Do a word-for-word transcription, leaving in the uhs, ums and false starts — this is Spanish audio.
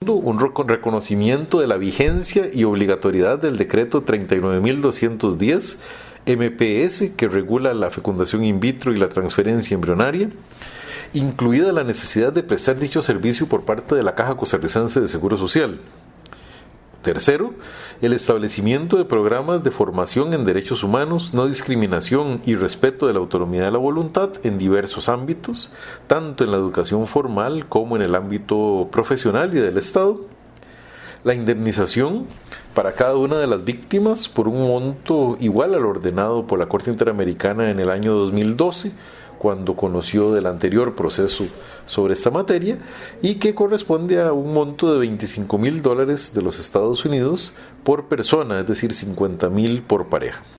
Segundo, un reconocimiento de la vigencia y obligatoriedad del decreto treinta y nueve mil doscientos diez M P S, que regula la fecundación in vitro y la transferencia embrionaria, incluida la necesidad de prestar dicho servicio por parte de la Caja Costarricense de Seguro Social. Tercero, el establecimiento de programas de formación en derechos humanos, no discriminación y respeto de la autonomía de la voluntad en diversos ámbitos, tanto en la educación formal como en el ámbito profesional y del Estado. La indemnización para cada una de las víctimas por un monto igual al ordenado por la Corte Interamericana en el año dos mil doce, cuando conoció del anterior proceso sobre esta materia, y que corresponde a un monto de veinticinco mil dólares de los Estados Unidos por persona, es decir, cincuenta mil por pareja.